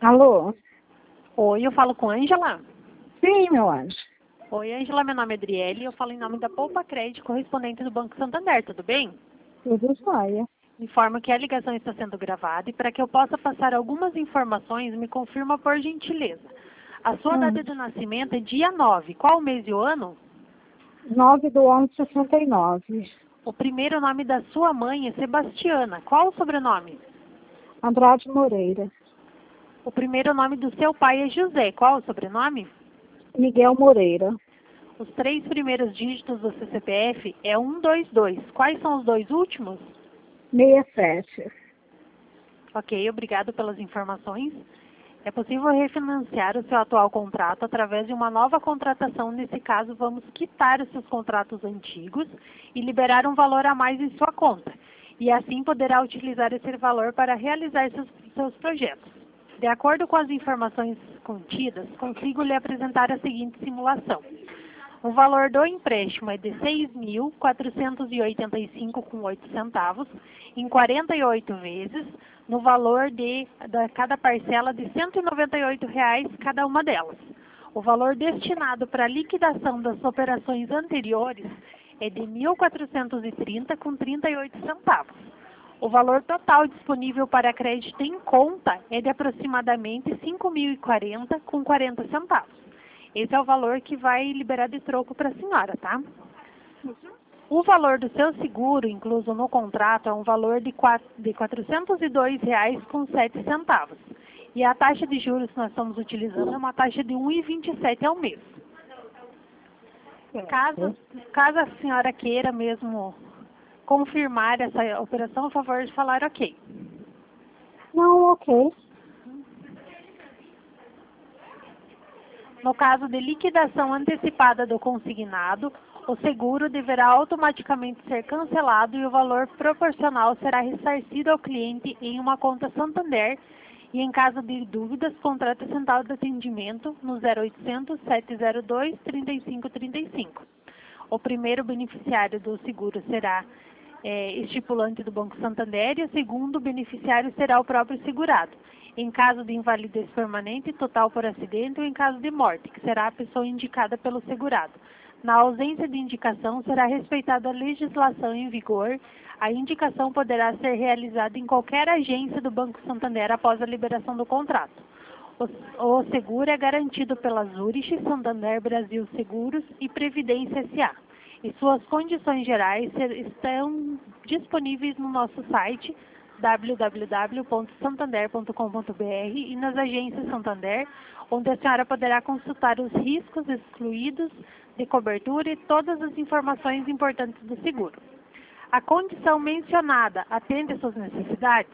Alô? Oi, eu falo com Ângela? Sim, meu anjo. Oi, Ângela, meu nome é Adriele e eu falo em nome da Poupa Crédito, correspondente do Banco Santander, tudo bem? Tudo jóia. Informo que a ligação está sendo gravada e para que eu possa passar algumas informações, me confirma por gentileza. A sua data de nascimento é dia 9. Qual o mês e o ano? 9/11/69. O primeiro nome da sua mãe é Sebastiana. Qual o sobrenome? Andrade Moreira. O primeiro nome do seu pai é José. Qual o sobrenome? Miguel Moreira. Os 3 primeiros dígitos do seu CPF é 122. Quais são os 2 últimos? 67. Ok, obrigado pelas informações. É possível refinanciar o seu atual contrato através de uma nova contratação. Nesse caso, vamos quitar os seus contratos antigos e liberar um valor a mais em sua conta. E assim poderá utilizar esse valor para realizar seus projetos. De acordo com as informações contidas, consigo lhe apresentar a seguinte simulação. O valor do empréstimo é de R$ 6.485,08 em 48 vezes, no valor de cada parcela de R$ 198 cada uma delas. O valor destinado para a liquidação das operações anteriores é de R$ 1.430,38. O valor total disponível para crédito em conta é de aproximadamente R$ 5.040,40. Esse é o valor que vai liberar de troco para a senhora, tá? O valor do seu seguro, incluso no contrato, é um valor de R$ 402,07. E a taxa de juros que nós estamos utilizando é uma taxa de 1,27 ao mês. Caso a senhora queira mesmo confirmar essa operação, por favor de falar ok. Não, ok. No caso de liquidação antecipada do consignado, o seguro deverá automaticamente ser cancelado e o valor proporcional será ressarcido ao cliente em uma conta Santander e, em caso de dúvidas, contrate a central de atendimento no 0800 702 3535. O primeiro beneficiário do seguro será estipulante do Banco Santander e o segundo beneficiário será o próprio segurado. Em caso de invalidez permanente, total por acidente ou em caso de morte, que será a pessoa indicada pelo segurado. Na ausência de indicação, será respeitada a legislação em vigor. A indicação poderá ser realizada em qualquer agência do Banco Santander após a liberação do contrato. O seguro é garantido pela Zurich, Santander Brasil Seguros e Previdência S.A. E suas condições gerais estão disponíveis no nosso site www.santander.com.br e nas agências Santander, onde a senhora poderá consultar os riscos excluídos de cobertura e todas as informações importantes do seguro. A condição mencionada atende às suas necessidades?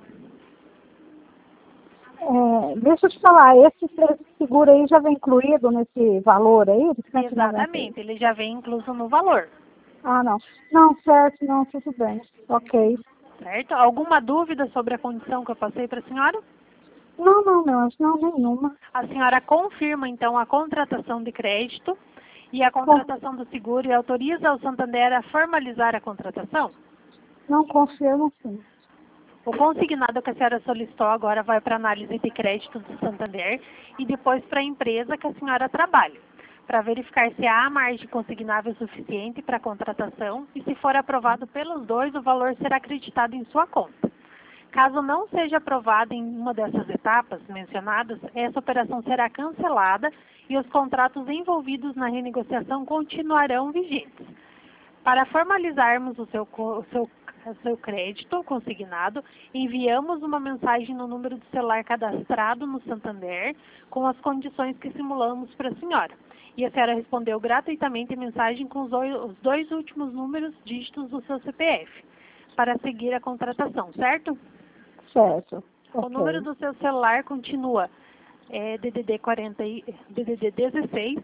Deixa eu te falar, esse seguro aí já vem incluído nesse valor aí? Exatamente, ele já vem incluso no valor. Ah, não. Não, certo, não, tudo bem. Ok. Certo? Alguma dúvida sobre a condição que eu passei para a senhora? Não, nenhuma. A senhora confirma, então, a contratação de crédito e a contratação do seguro e autoriza o Santander a formalizar a contratação? Não, confirmo sim. O consignado que a senhora solicitou agora vai para análise de crédito do Santander e depois para a empresa que a senhora trabalha, para verificar se há margem consignável suficiente para a contratação e, se for aprovado pelos dois, o valor será acreditado em sua conta. Caso não seja aprovado em uma dessas etapas mencionadas, essa operação será cancelada e os contratos envolvidos na renegociação continuarão vigentes. Para formalizarmos o seu crédito consignado, enviamos uma mensagem no número de celular cadastrado no Santander com as condições que simulamos para a senhora. E a senhora respondeu gratuitamente a mensagem com os 2 últimos dígitos do seu CPF para seguir a contratação, certo? Certo. O número do seu celular continua DDD 16,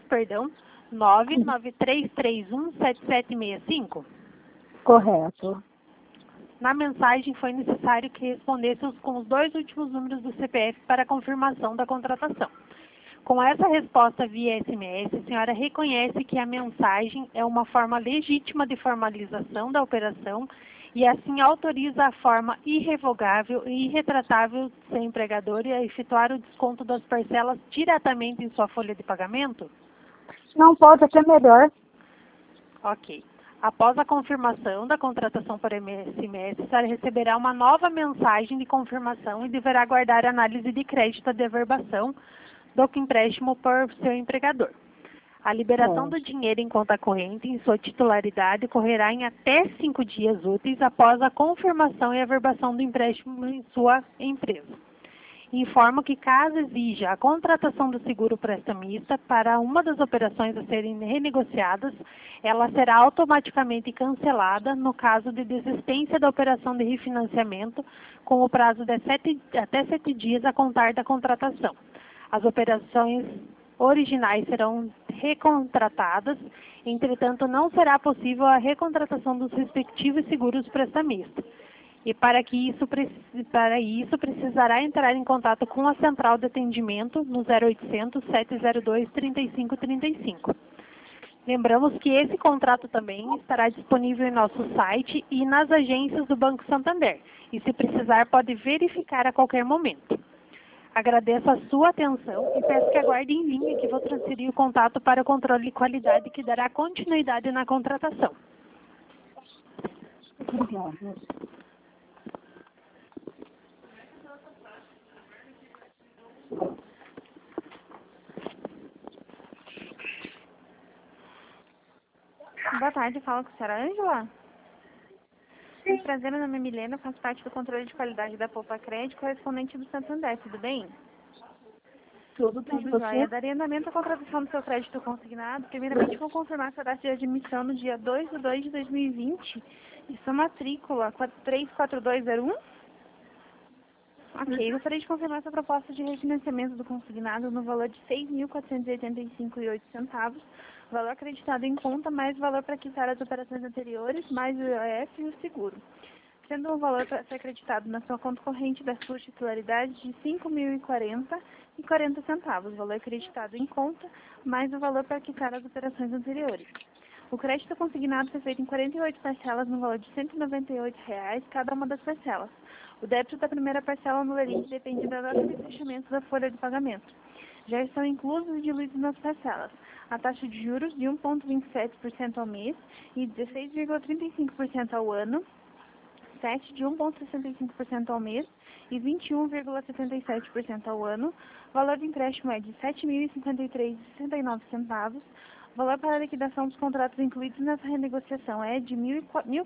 993317765? Correto. Na mensagem foi necessário que respondesse com os 2 últimos números do CPF para a confirmação da contratação. Com essa resposta via SMS, a senhora reconhece que a mensagem é uma forma legítima de formalização da operação e assim autoriza a forma irrevogável e irretratável do seu empregador a efetuar o desconto das parcelas diretamente em sua folha de pagamento? Não pode, até melhor. Ok. Após a confirmação da contratação por SMS, a senhora receberá uma nova mensagem de confirmação e deverá aguardar a análise de crédito de averbação do empréstimo por seu empregador. A liberação do dinheiro em conta corrente em sua titularidade ocorrerá em até 5 dias úteis após a confirmação e averbação do empréstimo em sua empresa. Informo que, caso exija a contratação do seguro prestamista para uma das operações a serem renegociadas, ela será automaticamente cancelada no caso de desistência da operação de refinanciamento, com o prazo de até 7 dias a contar da contratação. As operações originais serão recontratadas, entretanto, não será possível a recontratação dos respectivos seguros prestamistas. E para isso precisará entrar em contato com a central de atendimento no 0800 702 3535. Lembramos que esse contrato também estará disponível em nosso site e nas agências do Banco Santander. E se precisar, pode verificar a qualquer momento. Agradeço a sua atenção e peço que aguarde em linha que vou transferir o contato para o controle de qualidade que dará continuidade na contratação. Obrigada. Boa tarde, fala com a senhora Ângela. Muito prazer, meu nome é Milena, faço parte do controle de qualidade da Poupa Crédito, correspondente do Santander, tudo bem? Tudo bem, Tudo jóia. você? Daria andamento à contratação do seu crédito consignado. Primeiramente, vou confirmar sua data de admissão no dia 2/2 de 2020 e sua matrícula 434201. Ok, gostaria de confirmar sua proposta de refinanciamento do consignado no valor de R$ 6.485,08, valor acreditado em conta, mais o valor para quitar as operações anteriores, mais o IOF e o seguro. Sendo o valor para ser acreditado na sua conta corrente da sua titularidade de R$ 5.040,40, valor acreditado em conta, mais o valor para quitar as operações anteriores. O crédito consignado foi feito em 48 parcelas no valor de R$ 198,00 cada uma das parcelas. O débito da primeira parcela no limite depende da data de fechamento da folha de pagamento. Já estão inclusos e diluídos nas parcelas a taxa de juros de 1,27% ao mês e 16,35% ao ano, 7 de 1,65% ao mês e 21,77% ao ano. O valor do empréstimo é de R$ 7.053,69. O valor para a liquidação dos contratos incluídos nessa renegociação é de R$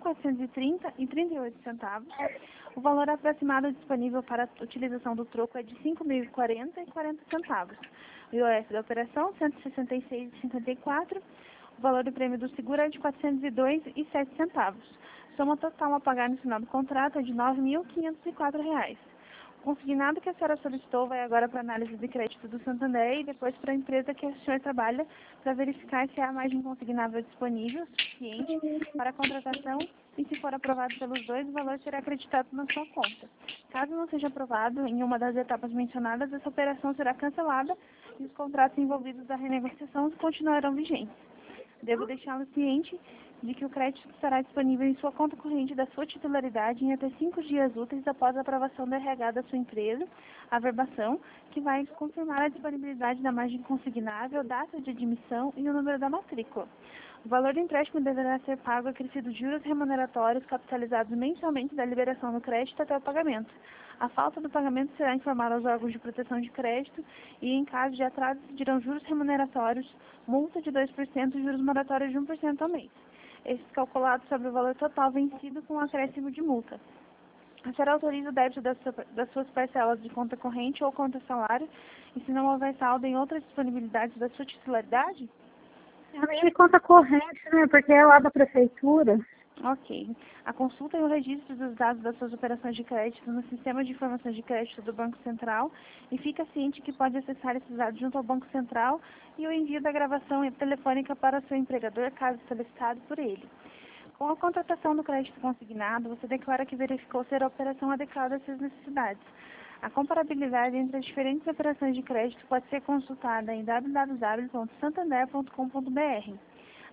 1.430,38. O valor aproximado disponível para a utilização do troco é de R$ 5.040,40. O IOF da operação, R$ 166,54. O valor do prêmio do seguro é de R$ 402,07. Soma total a pagar no final do contrato é de R$ 9.504. O consignado que a senhora solicitou vai agora para a análise de crédito do Santander e depois para a empresa que a senhora trabalha para verificar se há margem consignável disponível, suficiente para a contratação e se for aprovado pelos dois, o valor será acreditado na sua conta. Caso não seja aprovado em uma das etapas mencionadas, essa operação será cancelada e os contratos envolvidos da renegociação continuarão vigentes. Devo deixá-lo ciente de que o crédito estará disponível em sua conta corrente da sua titularidade em até 5 dias úteis após a aprovação do RH da sua empresa, a averbação, que vai confirmar a disponibilidade da margem consignável, data de admissão e o número da matrícula. O valor do empréstimo deverá ser pago acrescido de juros remuneratórios capitalizados mensalmente da liberação do crédito até o pagamento. A falta do pagamento será informada aos órgãos de proteção de crédito e, em caso de atraso, dirão juros remuneratórios, multa de 2% e juros moratórios de 1% ao mês. Esses calculados sobre o valor total vencido com acréscimo de multa. A senhora autoriza o débito das suas parcelas de conta corrente ou conta salário e, se não houver saldo em outras disponibilidades da sua titularidade? A minha conta corrente, né? Porque é lá da prefeitura. Ok. A consulta e o registro dos dados das suas operações de crédito no Sistema de Informações de Crédito do Banco Central e fica ciente que pode acessar esses dados junto ao Banco Central e o envio da gravação telefônica para seu empregador, caso solicitado por ele. Com a contratação do crédito consignado, você declara que verificou ser a operação adequada às suas necessidades. A comparabilidade entre as diferentes operações de crédito pode ser consultada em www.santander.com.br.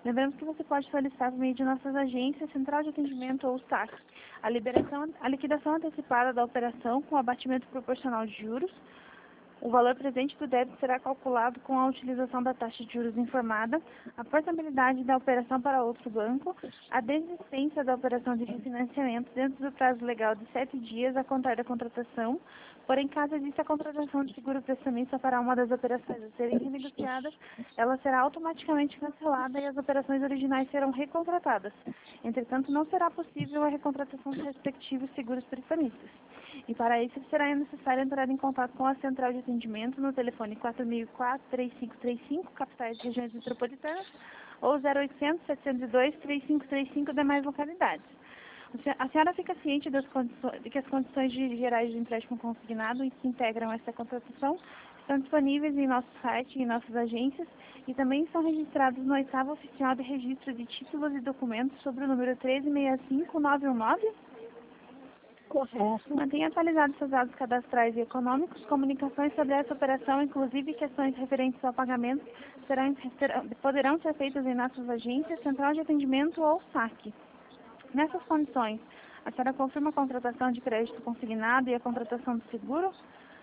Lembrando que você pode solicitar por meio de nossas agências, central de atendimento ou saque, a liquidação antecipada da operação com abatimento proporcional de juros. O valor presente do débito será calculado com a utilização da taxa de juros informada, a portabilidade da operação para outro banco, a desistência da operação de refinanciamento dentro do prazo legal de 7 dias a contar da contratação, porém, caso exista a contratação de seguro-prestamista para uma das operações a serem renegociadas, ela será automaticamente cancelada e as operações originais serão recontratadas. Entretanto, não será possível a recontratação dos respectivos seguros-prestamistas. E para isso, será necessário entrar em contato com a central de atendimento no telefone 4004-3535, capitais e regiões metropolitanas, ou 0800-702-3535, demais localidades. A senhora fica ciente de que as condições gerais de empréstimo consignado que integram essa contratação estão disponíveis em nosso site e em nossas agências e também são registrados no 8º Oficial de Registro de Títulos e Documentos sobre o número 1365919? Correto. Mantenha atualizados seus dados cadastrais e econômicos, comunicações sobre essa operação, inclusive questões referentes ao pagamento, poderão ser feitas em nossas agências, central de atendimento ou saque. Nessas condições, a senhora confirma a contratação de crédito consignado e a contratação do seguro?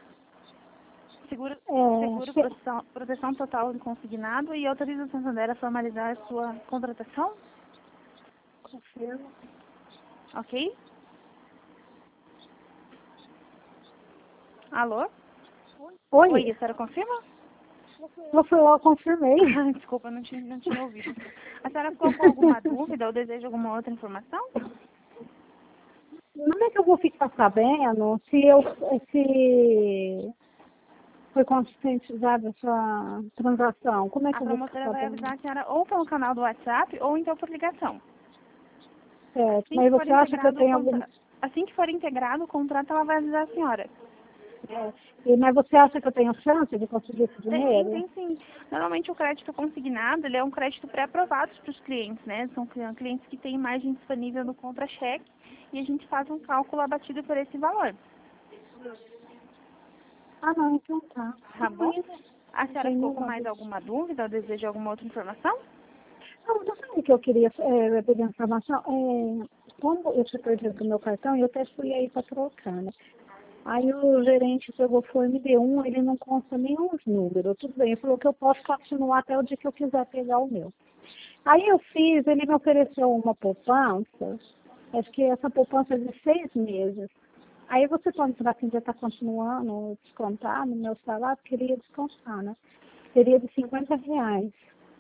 Proteção total de consignado e autoriza o Santander a formalizar a sua contratação? Confirmo. Ok? Alô? Oi. A senhora confirma? Eu confirmei. Desculpa, não tinha ouvido. A senhora ficou com alguma dúvida ou deseja alguma outra informação? Como é que eu vou ficar sabendo se foi conscientizada essa transação? Como é que A eu vou ficar promotora vai sabendo? avisar a senhora ou pelo canal do WhatsApp ou então por ligação. Certo. Assim Mas que for você acha que eu integrado tenho algum... Assim que for integrado o contrato, ela vai avisar a senhora. Mas você acha que eu tenho chance de conseguir esse dinheiro? Tem sim. Normalmente o crédito consignado, ele é um crédito pré-aprovado para os clientes, né? São clientes que têm margem disponível no contra-cheque e a gente faz um cálculo abatido por esse valor. Ah, não, então tá. Tá bom? A senhora ficou com mais dúvida. alguma dúvida ou deseja alguma outra informação? Não, não sabe o que eu queria pedir informação? Como eu tinha perdido o meu cartão, eu até fui aí para trocar, né? Aí o gerente pegou, foi, me deu um, ele não consta nenhum número. Tudo bem, ele falou que eu posso continuar até o dia que eu quiser pegar o meu. Aí eu fiz, ele me ofereceu uma poupança, acho que essa poupança é de 6 meses. Aí você pode falar que já está continuando, descontar no meu salário, queria descontar, né? Seria de R$ 50.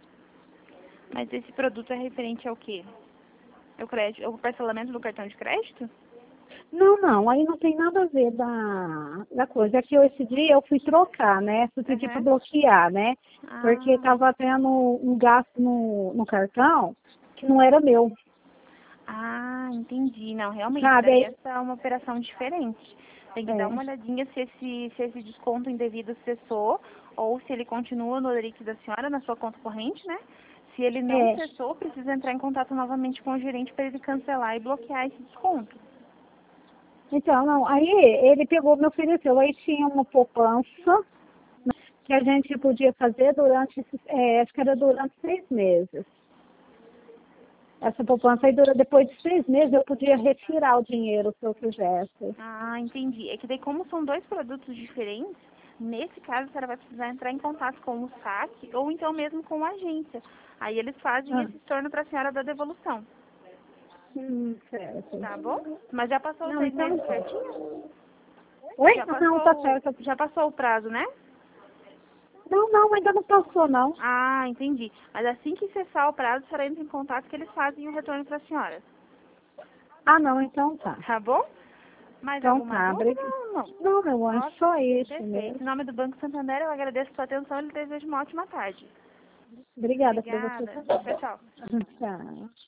Mas esse produto é referente ao quê? O parcelamento do cartão de crédito? Não, aí não tem nada a ver da coisa. É que esse dia eu fui trocar, né? Fui pedir para bloquear, né? Porque estava tendo um gasto no cartão que não era meu. Ah, entendi. Não, realmente, Sabe? daí essa é uma operação diferente. Tem que dar É. uma olhadinha se esse desconto indevido cessou ou se ele continua no LIC da senhora, na sua conta corrente, né? Se ele não cessou, precisa entrar em contato novamente com o gerente para ele cancelar e bloquear esse desconto. Então, não, aí ele pegou, me ofereceu, aí tinha uma poupança, né, que a gente podia fazer durante, acho que era durante 6 meses. Essa poupança aí, depois de 6 meses, eu podia retirar o dinheiro se eu quisesse. Ah, entendi. É que daí, como são dois produtos diferentes, nesse caso, a senhora vai precisar entrar em contato com o saque ou então mesmo com a agência. Aí eles fazem esse estorno para a senhora da devolução. Certo. Tá bom? Mas já passou os 6 meses certinho? Oi? Já Não, tá certo. já passou o prazo, né? Não, ainda não passou, não. Ah, entendi. Mas assim que cessar o prazo, a senhora entra em contato que eles fazem o retorno para a senhora. Ah, não, então tá. Tá bom? Mais Então alguma tá, dúvida ou não? Não, meu anjo, só isso Perfeito. mesmo. Em nome do Banco Santander, eu agradeço a sua atenção e lhe desejo uma ótima tarde. Obrigada para você Obrigada. também. Tchau, tchau. Tchau.